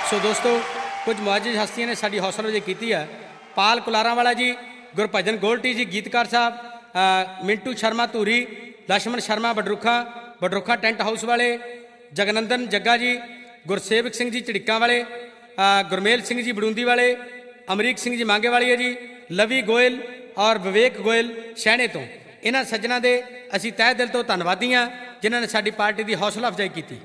ਸੋ ਦੋਸਤੋ ਕੁਝ ਮੁਆਜ਼ਿਜ਼ ਹਸਤੀਆਂ ਨੇ ਸਾਡੀ ਹੌਸਲਾ ਅਫਜ਼ਾਈ ਕੀਤੀ ਹੈ। ਪਾਲ ਕੁਲਾਰਾਂ ਵਾਲਾ ਜੀ, ਗੁਰਭਜਨ ਗੋਲਟੀ ਜੀ ਗੀਤਕਾਰ ਸਾਹਿਬ, ਮਿੰਟੂ ਸ਼ਰਮਾ ਧੂਰੀ, ਲਛਮਣ ਸ਼ਰਮਾ ਬਡਰੁੱਖਾ ਟੈਂਟ ਹਾਊਸ ਵਾਲੇ, ਜਗਨੰਦਨ ਜੱਗਾ ਜੀ, ਗੁਰਸੇਵਕ ਸਿੰਘ ਜੀ ਝਿੜਕਾਂ ਵਾਲੇ, ਗੁਰਮੇਲ ਸਿੰਘ ਜੀ ਬੜੂੰਦੀ ਵਾਲੇ, ਅਮਰੀਕ ਸਿੰਘ ਜੀ ਮੰਗੇ ਵਾਲੀ ਹੈ ਜੀ, ਲਵੀ ਗੋਇਲ ਔਰ ਵਿਵੇਕ ਗੋਇਲ ਸ਼ਹਿਣੇ ਤੋਂ। ਇਹਨਾਂ ਸੱਜਣਾਂ ਦੇ ਅਸੀਂ ਤਹਿ ਦਿਲ ਤੋਂ ਧੰਨਵਾਦੀ ਹਾਂ ਜਿਨ੍ਹਾਂ ਨੇ ਸਾਡੀ ਪਾਰਟੀ ਦੀ ਹੌਸਲਾ ਅਫਜ਼ਾਈ ਕੀਤੀ।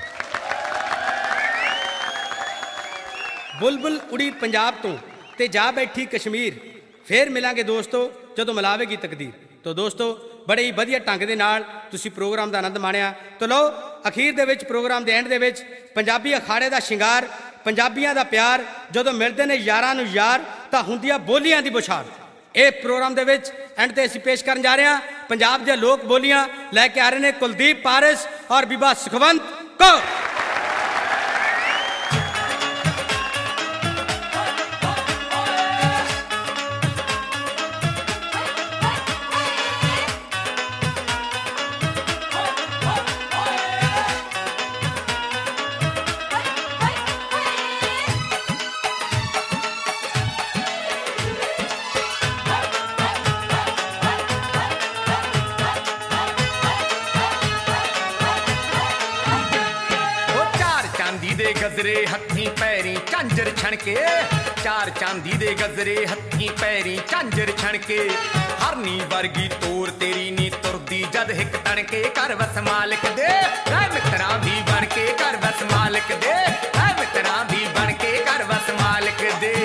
ਬੁਲਬੁਲ ਉੜੀ ਪੰਜਾਬ ਤੋਂ ਤੇ ਜਾ ਬੈਠੀ ਕਸ਼ਮੀਰ, ਫੇਰ ਮਿਲਾਂਗੇ ਦੋਸਤੋ ਜਦੋਂ ਮਿਲਾਵੇਗੀ ਤਕਦੀਰ। ਤੋ ਦੋਸਤੋ ਬੜੇ ਹੀ ਵਧੀਆ ਢੰਗ ਦੇ ਨਾਲ ਤੁਸੀਂ ਪ੍ਰੋਗਰਾਮ ਦਾ ਆਨੰਦ ਮਾਣਿਆ। ਤੋ ਲਓ ਅਖੀਰ ਦੇ ਵਿੱਚ, ਪ੍ਰੋਗਰਾਮ ਦੇ ਐਂਡ ਦੇ ਵਿੱਚ, ਪੰਜਾਬੀ ਅਖਾੜੇ ਦਾ ਸ਼ਿੰਗਾਰ, ਪੰਜਾਬੀਆਂ ਦਾ ਪਿਆਰ, ਜਦੋਂ ਮਿਲਦੇ ਨੇ ਯਾਰਾਂ ਨੂੰ ਯਾਰ ਤਾਂ ਹੁੰਦੀਆਂ ਬੋਲੀਆਂ ਦੀ ਬੁਛਾਰ। ਇਹ ਪ੍ਰੋਗਰਾਮ ਦੇ ਵਿੱਚ ਐਂਡ ਤੇ ਅਸੀਂ ਪੇਸ਼ ਕਰਨ ਜਾ ਰਹੇ ਹਾਂ ਪੰਜਾਬ ਦੀਆਂ ਲੋਕ ਬੋਲੀਆਂ ਲੈ ਕੇ ਆ ਰਹੇ ਨੇ ਕੁਲਦੀਪ ਪਾਰਸ ਔਰ ਬੀਬਾ ਸੁਖਵੰਤ ਕੌਰ। गजरे हथी पैरी झांझर छणके, चार चांदी दे गजरे हथी पैरी झांझर छणके, हरनी वर्गी तोर तेरी नी तुरदी जद हिक तणके, कर वस मालिक दे ऐ मित्रा भी बनके, कर वस मालिक दे ऐ मित्रा भी बनके, कर वस मालिक दे।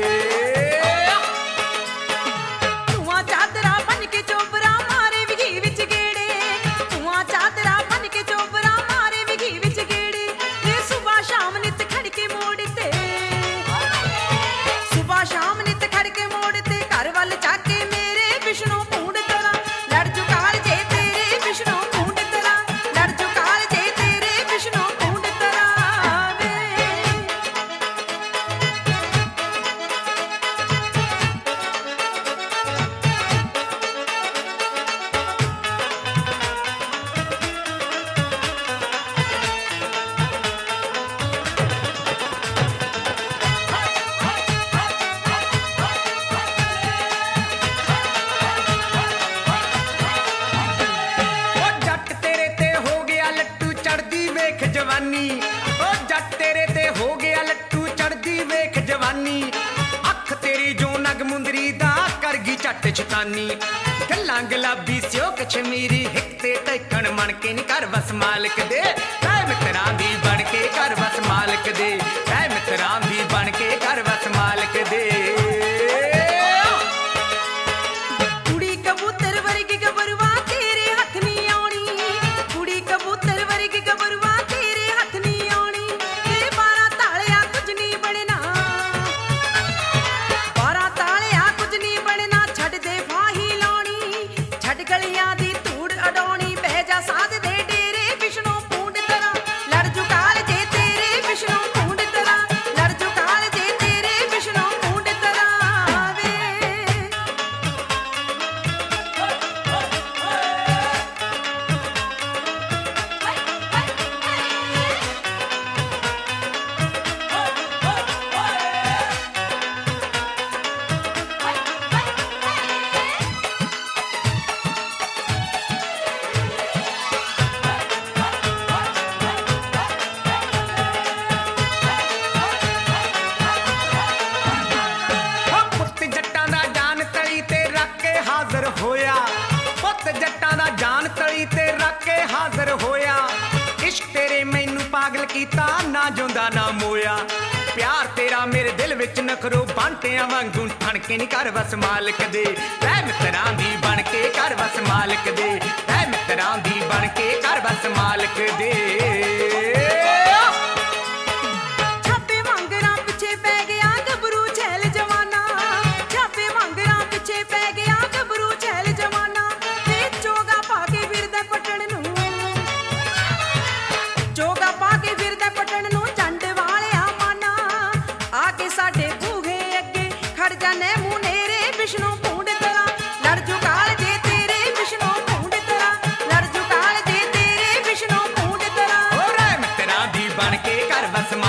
चटानी गल्लां गुलाबी स्यो कश्मीरी हिक ते टैकण मन के नी, कर वस मालिक दे ऐ मित्रा भी बन के, कर वस मालिक दे ऐ मित्रा भी बन के, कर वस मालिक दे। कुड़ी कबूतर वर्गी गबरवा तेरे हथ नी आउणी, कुड़ी कबूतर वर्गी गबरवा तेरे हथ नी आउणी, तेरे 12 तालिया कुछ नी बनना, 12 तालिया कुछ नी बनना, छड़ दे फाही लाउणी, छड़ गलियां दी धूड़ अडाउणी, बह जा साध दे डेरे विष्णु पूंड तरा, लड़ जुकाल जे तेरे विष्णु पूंड तरा, लड़ जुकाल जे तेरे विष्णु पूंड तरा वे। पुत जट्टां दा जान तली ते रख के हाਜ਼ਰ होया, पुत जट्टां दा जान तली ते रख के हाਜ਼ਰ होया, इश्क तेरे मैनू पागल कीता ना जोंदा ना मोया, प्यार तेरा मेरे दिल विच नखरो बांटियां वांगू ठणके नी, कर वस मालिक दे ऐ मित्रा दी बन के, कर वस मालिक दे ऐ मित्रा दी बन के, कर वस मालिक दे। छापे वांगरा पिछे पै गया गबरू छैल जवाना, छापे वांगरा पिछे पै गया गबरू छैल जवाना, ते चोगा पा के फिरदा पटण नू, चोगा पा के फिरदा पटण नू, चंड वालिया माना आके साडे बूहे अगे खड़ जाने मुनेरे विष्णु पूंड तरा, लड़ जुकाल जे तेरे विष्णु पूंड तरा, लड़ जुकाल जे तेरे विष्णु पूंड तरा। हो रे मित्रा दी बन के, कर वस